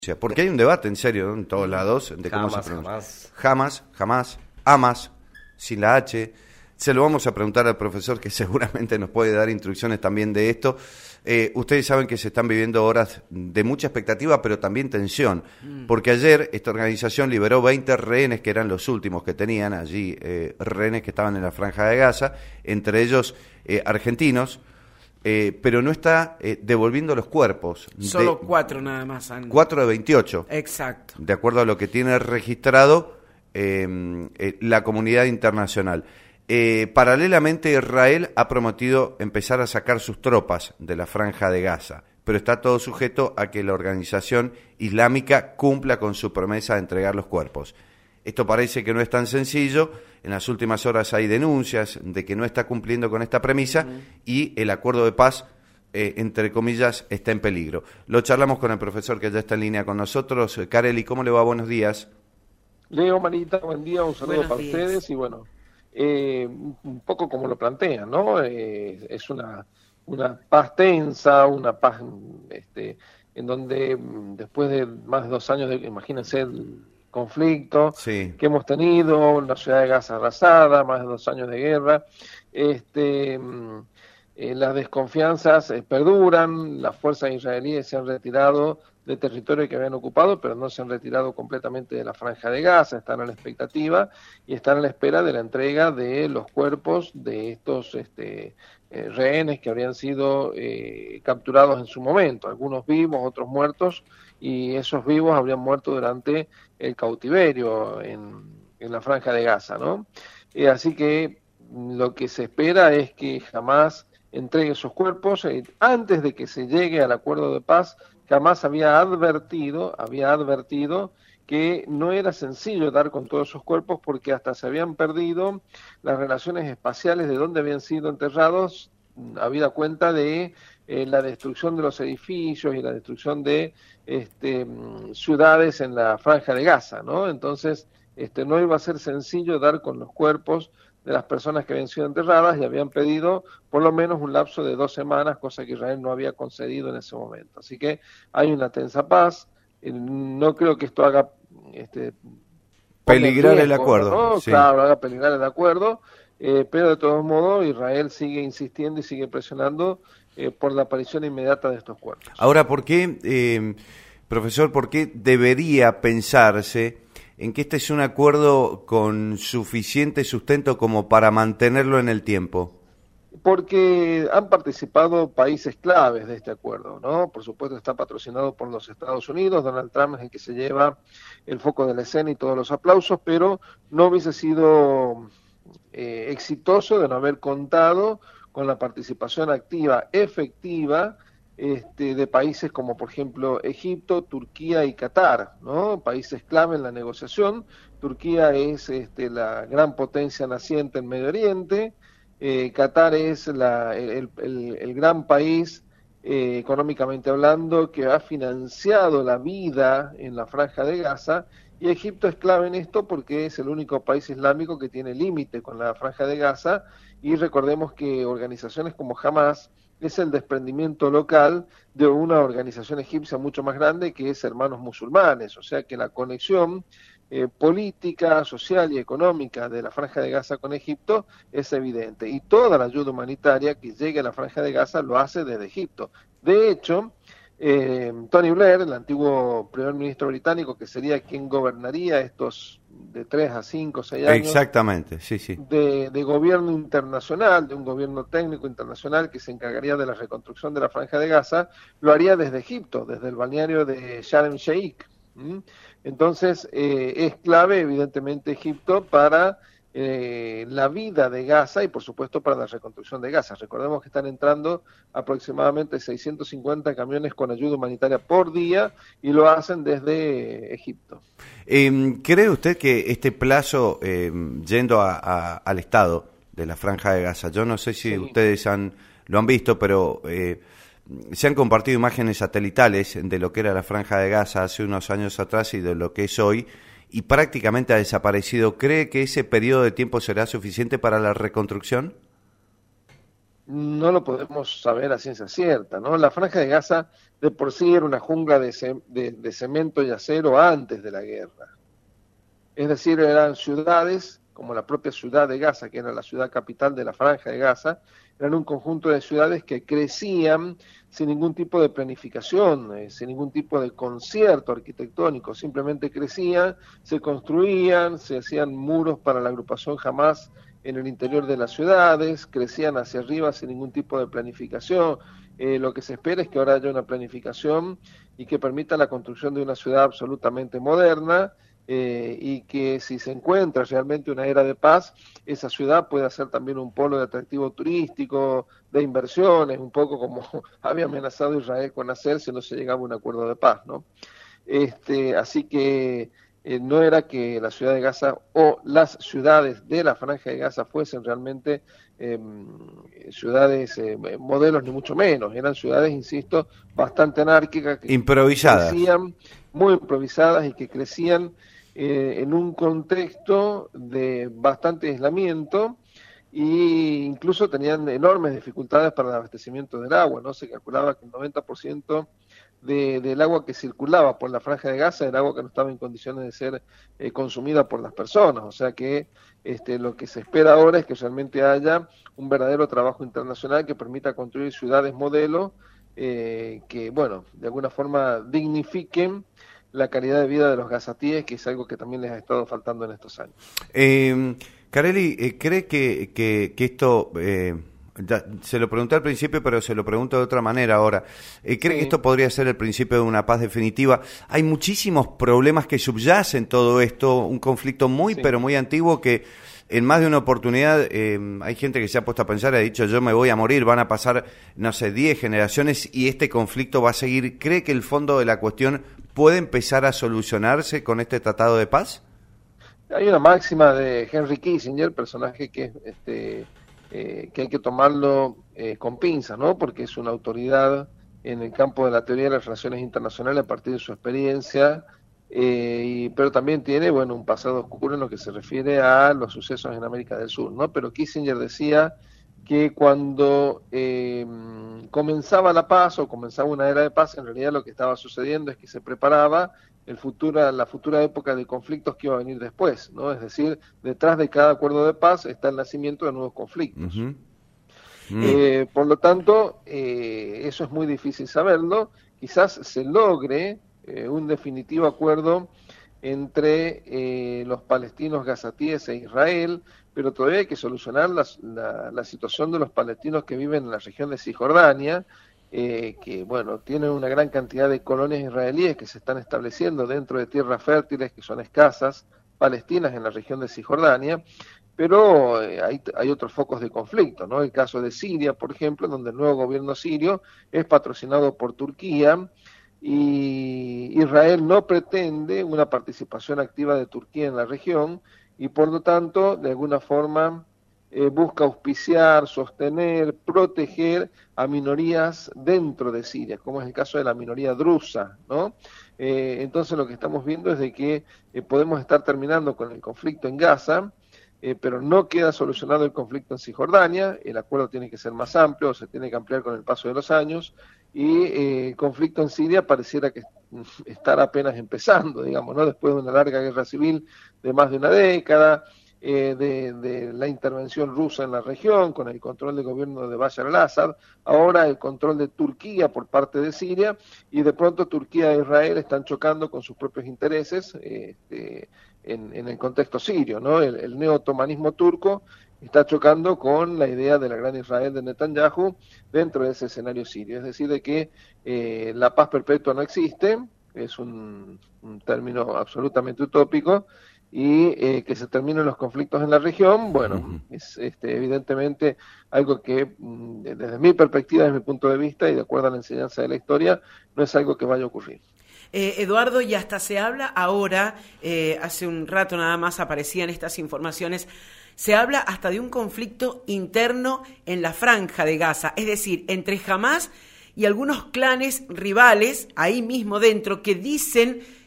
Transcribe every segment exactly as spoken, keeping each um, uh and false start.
Porque hay un debate en serio, ¿no?, en todos lados de cómo Jamás, se pronuncia. jamás. Jamás, jamás, amas, sin la H. Se lo vamos a preguntar al profesor, que seguramente nos puede dar instrucciones también de esto. Eh, ustedes saben que se están viviendo horas de mucha expectativa, pero también tensión, mm. porque ayer esta organización liberó veinte rehenes, que eran los últimos que tenían allí, eh, rehenes que estaban en la Franja de Gaza, entre ellos eh, argentinos, eh, pero no está eh, devolviendo los cuerpos. Solo de, cuatro nada más. Han... Cuatro de veintiocho. Exacto. De acuerdo a lo que tiene registrado eh, eh, la comunidad internacional. Eh, paralelamente, Israel ha prometido empezar a sacar sus tropas de la Franja de Gaza, pero está todo sujeto a que la organización islámica cumpla con su promesa de entregar los cuerpos. Esto parece que no es tan sencillo. En las últimas horas hay denuncias de que no está cumpliendo con esta premisa uh-huh. y el acuerdo de paz, eh, entre comillas, está en peligro. Lo charlamos con el profesor que ya está en línea con nosotros. Carelli, ¿cómo le va? Buenos días. Leo, Marita, buen día, un saludo Buenos para días. ustedes y bueno, eh, un poco como lo plantean, ¿no? Eh, es una, una paz tensa, una paz este, en donde después de más de dos años, de, imagínense el conflicto sí. que hemos tenido, la ciudad de Gaza arrasada, más de dos años de guerra, este, eh, las desconfianzas eh, perduran, las fuerzas israelíes se han retirado de territorio que habían ocupado, pero no se han retirado completamente de la Franja de Gaza, están a la expectativa y están a la espera de la entrega de los cuerpos de estos este, eh, rehenes que habrían sido eh, capturados en su momento, algunos vivos, otros muertos, y esos vivos habrían muerto durante el cautiverio en, en la Franja de Gaza, ¿no? Eh, así que lo que se espera es que Hamás entregue esos cuerpos eh, antes de que se llegue al acuerdo de paz. Hamás había advertido, había advertido que no era sencillo dar con todos esos cuerpos porque hasta se habían perdido las relaciones espaciales de dónde habían sido enterrados, habida cuenta de eh, la destrucción de los edificios y la destrucción de este, ciudades en la Franja de Gaza, ¿no? Entonces, este, no iba a ser sencillo dar con los cuerpos de las personas que habían sido enterradas y habían pedido por lo menos un lapso de dos semanas, cosa que Israel no había concedido en ese momento. Así que hay una tensa paz. No creo que esto haga este, peligrar riesgo, el acuerdo. ¿no? Sí. Claro, haga peligrar el acuerdo, eh, pero de todos modos Israel sigue insistiendo y sigue presionando eh, por la aparición inmediata de estos cuerpos. Ahora, ¿por qué, eh, profesor, por qué debería pensarse en que este es un acuerdo con suficiente sustento como para mantenerlo en el tiempo? Porque han participado países claves de este acuerdo, ¿no? Por supuesto está patrocinado por los Estados Unidos, Donald Trump es el que se lleva el foco de la escena y todos los aplausos, pero no hubiese sido eh, exitoso de no haber contado con la participación activa, efectiva, Este, de países como por ejemplo Egipto, Turquía y Qatar, ¿no? Países clave en la negociación. Turquía es este, la gran potencia naciente en Medio Oriente, eh, Qatar es la, el, el, el gran país eh, económicamente hablando que ha financiado la vida en la Franja de Gaza, y Egipto es clave en esto porque es el único país islámico que tiene límite con la Franja de Gaza, y recordemos que organizaciones como Hamás es el desprendimiento local de una organización egipcia mucho más grande que es Hermanos Musulmanes, o sea que la conexión eh, política, social y económica de la Franja de Gaza con Egipto es evidente, y toda la ayuda humanitaria que llegue a la Franja de Gaza lo hace desde Egipto. De hecho, eh, Tony Blair, el antiguo primer ministro británico, que sería quien gobernaría estos de tres a cinco, seis años. Exactamente, sí, sí. De, de gobierno internacional, de un gobierno técnico internacional que se encargaría de la reconstrucción de la Franja de Gaza, lo haría desde Egipto, desde el balneario de Sharm el Sheikh. ¿Mm? Entonces, eh, es clave, evidentemente, Egipto para eh, la vida de Gaza y, por supuesto, para la reconstrucción de Gaza. Recordemos que están entrando aproximadamente seiscientos cincuenta camiones con ayuda humanitaria por día y lo hacen desde Egipto. Eh, ¿Cree usted que este plazo, eh, yendo a, a, al estado de la Franja de Gaza, yo no sé si sí. ustedes han lo han visto, pero eh, se han compartido imágenes satelitales de lo que era la Franja de Gaza hace unos años atrás y de lo que es hoy, y prácticamente ha desaparecido. ¿Cree que ese periodo de tiempo será suficiente para la reconstrucción? no lo podemos saber a ciencia cierta, ¿no? La Franja de Gaza de por sí era una jungla de, ce- de, de cemento y acero antes de la guerra. Es decir, eran ciudades, como la propia ciudad de Gaza, que era la ciudad capital de la Franja de Gaza, eran un conjunto de ciudades que crecían sin ningún tipo de planificación, eh, sin ningún tipo de concierto arquitectónico, simplemente crecían, se construían, se hacían muros para la agrupación Hamás en el interior de las ciudades, crecían hacia arriba sin ningún tipo de planificación. Eh, lo que se espera es que ahora haya una planificación y que permita la construcción de una ciudad absolutamente moderna, eh, y que si se encuentra realmente una era de paz, esa ciudad pueda ser también un polo de atractivo turístico, de inversiones, un poco como había amenazado Israel con hacer si no se llegaba a un acuerdo de paz, ¿no? Este, así que eh, no era que la ciudad de Gaza o las ciudades de la Franja de Gaza fuesen realmente eh, ciudades eh, modelos, ni mucho menos, eran ciudades, insisto, bastante anárquicas, que Improvisadas. crecían, muy improvisadas y que crecían eh, en un contexto de bastante aislamiento, e incluso tenían enormes dificultades para el abastecimiento del agua, ¿no? Se calculaba que el noventa por ciento de, del agua que circulaba por la Franja de Gaza era agua que no estaba en condiciones de ser eh, consumida por las personas, o sea que este, lo que se espera ahora es que realmente haya un verdadero trabajo internacional que permita construir ciudades modelo eh, que, bueno, de alguna forma dignifiquen la calidad de vida de los gazatíes, que es algo que también les ha estado faltando en estos años. Eh, Carelli, eh, ¿cree que, que, que esto, eh, ya, se lo pregunté al principio, pero se lo pregunto de otra manera ahora, eh, ¿cree Sí. que esto podría ser el principio de una paz definitiva? Hay muchísimos problemas que subyacen todo esto, un conflicto muy, Sí. pero muy antiguo que en más de una oportunidad eh, hay gente que se ha puesto a pensar y ha dicho yo me voy a morir, van a pasar, no sé, diez generaciones y este conflicto va a seguir. ¿Cree que el fondo de la cuestión puede empezar a solucionarse con este tratado de paz? Hay una máxima de Henry Kissinger, personaje que, este, eh, que hay que tomarlo eh, con pinzas, ¿no? Porque es una autoridad en el campo de la teoría de las relaciones internacionales a partir de su experiencia, eh, y, pero también tiene, bueno, un pasado oscuro en lo que se refiere a los sucesos en América del Sur, ¿no? Pero Kissinger decía que cuando eh, comenzaba la paz o comenzaba una era de paz, en realidad lo que estaba sucediendo es que se preparaba el futura, la futura época de conflictos que iba a venir después, ¿no? Es decir, detrás de cada acuerdo de paz está el nacimiento de nuevos conflictos. Uh-huh. Mm. Eh, por lo tanto, eh, eso es muy difícil saberlo. Quizás se logre eh, un definitivo acuerdo entre eh, los palestinos gazatíes e Israel, pero todavía hay que solucionar la, la, la situación de los palestinos que viven en la región de Cisjordania, eh, que bueno, tienen una gran cantidad de colonias israelíes que se están estableciendo dentro de tierras fértiles que son escasas, palestinas en la región de Cisjordania, pero eh, hay, hay otros focos de conflicto, ¿no? El caso de Siria, por ejemplo, donde el nuevo gobierno sirio es patrocinado por Turquía, y Israel no pretende una participación activa de Turquía en la región y por lo tanto de alguna forma eh, busca auspiciar, sostener, proteger a minorías dentro de Siria, como es el caso de la minoría drusa, ¿no? Eh, entonces lo que estamos viendo es de que eh, podemos estar terminando con el conflicto en Gaza, Eh, pero no queda solucionado el conflicto en Cisjordania, el acuerdo tiene que ser más amplio, se tiene que ampliar con el paso de los años, y eh, el conflicto en Siria pareciera que estar apenas empezando, digamos, ¿no? Después de una larga guerra civil de más de una década, eh, de, de la intervención rusa en la región, con el control del gobierno de Bashar al-Assad, ahora el control de Turquía por parte de Siria, y de pronto Turquía e Israel están chocando con sus propios intereses, eh, eh, En, en el contexto sirio, ¿no? El, el neo-otomanismo turco está chocando con la idea de la gran Israel de Netanyahu dentro de ese escenario sirio, es decir, de que eh, la paz perpetua no existe, es un, un término absolutamente utópico, y eh, que se terminen los conflictos en la región, bueno, uh-huh. es este, evidentemente algo que desde mi perspectiva, desde mi punto de vista y de acuerdo a la enseñanza de la historia, no es algo que vaya a ocurrir. Eh, Eduardo, y hasta se habla ahora, eh, hace un rato nada más aparecían estas informaciones, se habla hasta de un conflicto interno en la Franja de Gaza, es decir, entre Hamás y algunos clanes rivales, ahí mismo dentro, que dicen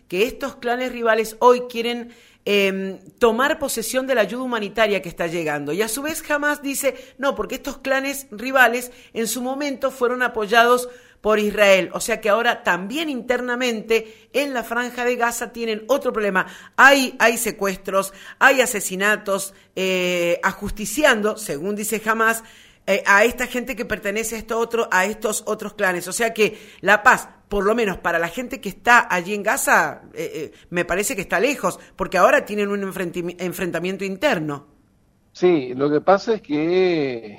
que estos clanes rivales hoy quieren eh, tomar posesión de la ayuda humanitaria que está llegando. Y a su vez Hamás dice, no, porque estos clanes rivales en su momento fueron apoyados por Israel. O sea que ahora también internamente en la Franja de Gaza tienen otro problema. Hay, hay secuestros, hay asesinatos, eh, ajusticiando, según dice Hamás, eh, a esta gente que pertenece a, esto otro, a estos otros clanes. O sea que la paz, por lo menos para la gente que está allí en Gaza, eh, eh, me parece que está lejos, porque ahora tienen un enfrentamiento interno. Sí, lo que pasa es que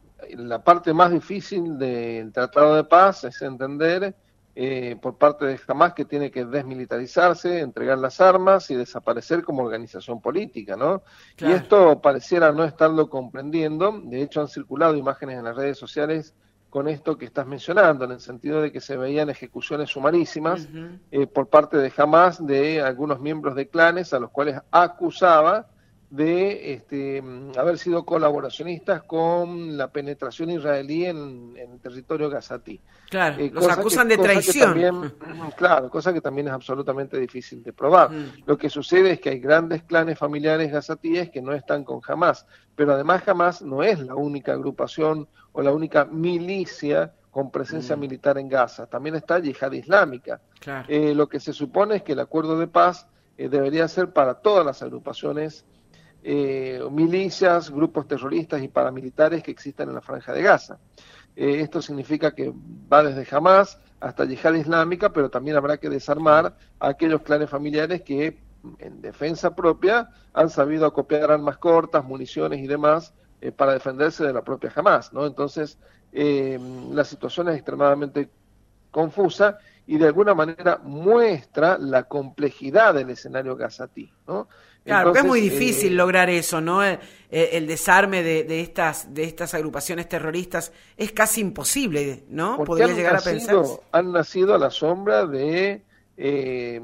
la parte más difícil del Tratado de Paz es entender eh, por parte de Hamás que tiene que desmilitarizarse, entregar las armas y desaparecer como organización política, ¿no? Claro. Y esto pareciera no estarlo comprendiendo. De hecho, han circulado imágenes en las redes sociales con esto que estás mencionando, en el sentido de que se veían ejecuciones sumarísimas uh-huh. eh, por parte de Hamás de algunos miembros de clanes a los cuales acusaba de este, haber sido colaboracionistas con la penetración israelí en, en el territorio gazatí. Claro, eh, los acusan que, de traición. También, claro, cosa que también es absolutamente difícil de probar. Mm. Lo que sucede es que hay grandes clanes familiares gazatíes que no están con Hamás, pero además Hamás no es la única agrupación o la única milicia con presencia mm. militar en Gaza. También está Yihad Islámica. Claro. Eh, lo que se supone es que el acuerdo de paz eh, debería ser para todas las agrupaciones Eh, milicias, grupos terroristas y paramilitares que existen en la Franja de Gaza. Eh, esto significa que va desde Hamás hasta Yihad Islámica, pero también habrá que desarmar a aquellos clanes familiares que en defensa propia han sabido acopiar armas cortas, municiones y demás eh, para defenderse de la propia Hamás, ¿no? Entonces, eh, la situación es extremadamente confusa y de alguna manera muestra la complejidad del escenario gazatí, ¿no? Claro, porque es muy difícil eh, lograr eso, ¿no? El, el desarme de, de estas de estas agrupaciones terroristas es casi imposible, ¿no? Podría llegar nacido, a pensar. Han nacido a la sombra de, eh,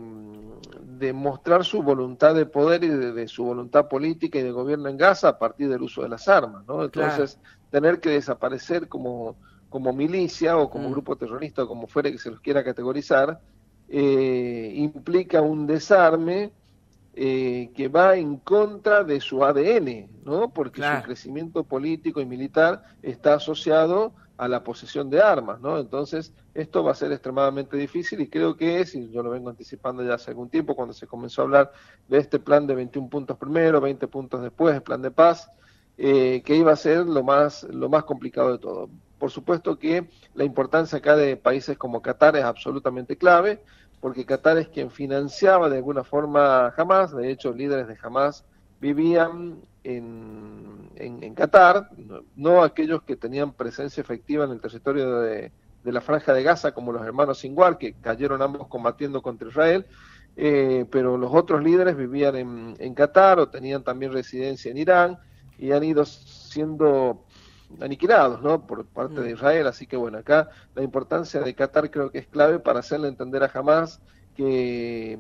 de mostrar su voluntad de poder y de, de su voluntad política y de gobierno en Gaza a partir del uso de las armas, ¿no? Entonces, claro. tener que desaparecer como, como milicia o como mm. grupo terrorista o como fuere que se los quiera categorizar, eh, implica un desarme Eh, que va en contra de su A D N, ¿no? Porque claro. su crecimiento político y militar está asociado a la posesión de armas, ¿no? Entonces, esto va a ser extremadamente difícil y creo que es, y yo lo vengo anticipando ya hace algún tiempo, cuando se comenzó a hablar de este plan de veintiún puntos primero, veinte puntos después, el plan de paz, eh, que iba a ser lo más, lo más complicado de todo. Por supuesto que la importancia acá de países como Qatar es absolutamente clave, porque Qatar es quien financiaba de alguna forma Hamás. De hecho, líderes de Hamás vivían en, en, en Qatar, no, no aquellos que tenían presencia efectiva en el territorio de, de la Franja de Gaza, como los hermanos Sinwar, que cayeron ambos combatiendo contra Israel, eh, pero los otros líderes vivían en, en Qatar o tenían también residencia en Irán y han ido siendo aniquilados, ¿no? Por parte de Israel. Así que bueno, acá la importancia de Qatar creo que es clave para hacerle entender a Hamás que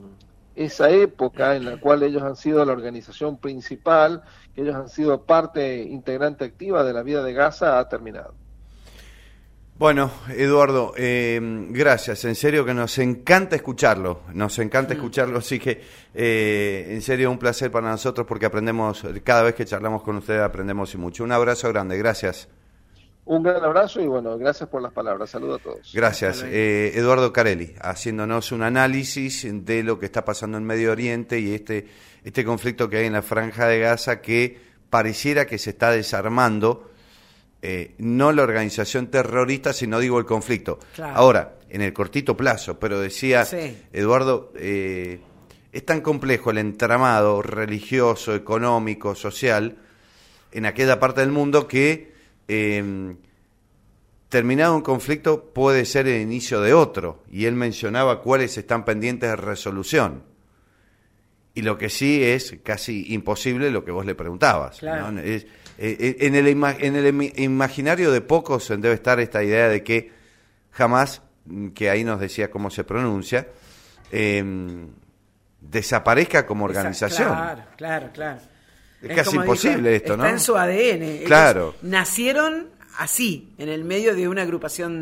esa época en la cual ellos han sido la organización principal, que ellos han sido parte integrante activa de la vida de Gaza, ha terminado. Bueno, Eduardo, eh, gracias, en serio que nos encanta escucharlo, nos encanta escucharlo, así que eh, en serio un placer para nosotros porque aprendemos, cada vez que charlamos con ustedes aprendemos y mucho. Un abrazo grande, gracias. Un gran abrazo y bueno, gracias por las palabras, saludos a todos. Gracias, eh, Eduardo Carelli, haciéndonos un análisis de lo que está pasando en Medio Oriente y este, este conflicto que hay en la Franja de Gaza que pareciera que se está desarmando. Eh, no la organización terrorista, sino digo el conflicto. Claro. Ahora, en el cortito plazo, pero decía sí. Eduardo, eh, es tan complejo el entramado religioso, económico, social en aquella parte del mundo que eh, terminado un conflicto puede ser el inicio de otro, y él mencionaba cuáles están pendientes de resolución. Y lo que sí es casi imposible lo que vos le preguntabas, claro. ¿no? Es, eh, en, el ima- en el imaginario de pocos debe estar esta idea de que Hamás, que ahí nos decía cómo se pronuncia, eh, desaparezca como organización. Claro, claro, claro. Es, es casi imposible dijo, esto, está ¿no? Está en su A D N. Claro. Ellos nacieron así, en el medio de una agrupación